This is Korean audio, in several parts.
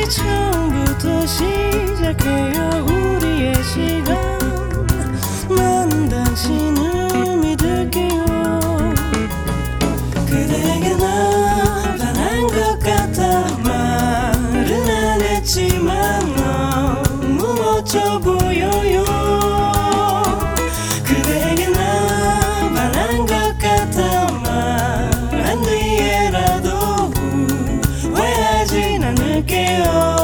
처음부터 시작해요. 우리의 시간 나는 당신을 믿을게요. 그대에게 나 반한 것 같아. 말은 안 했지만 너무 멋져 보여요. 그대에게 나 반한 것 같아. 말한 뒤에라도 후회하진 않을게요.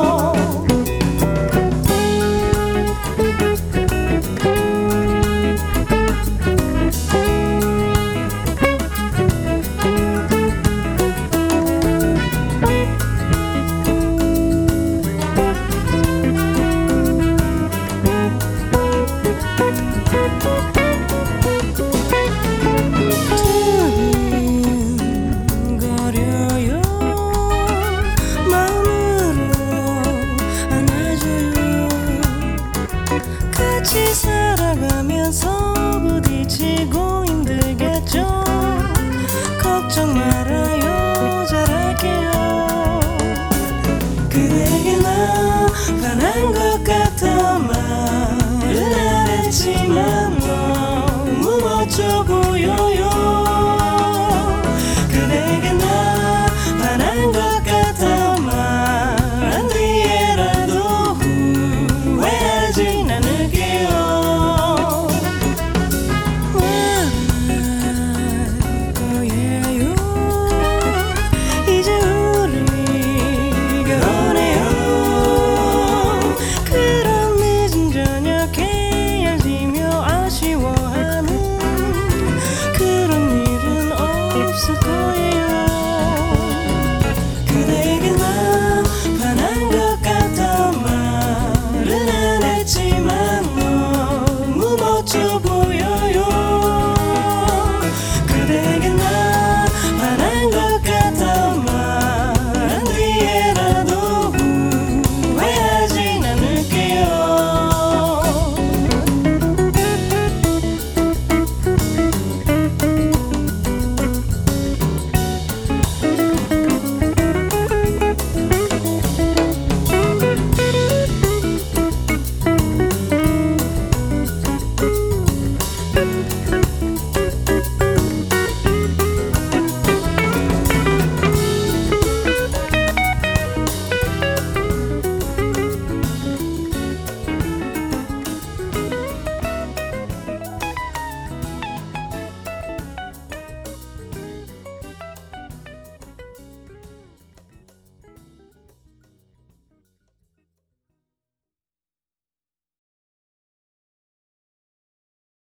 두근거려요. 마음으로 안아줘요. 같이 살아가면서 부딪히고 힘들겠죠. 걱정 말아요. 잘할게요. 그대에게 나 반한 거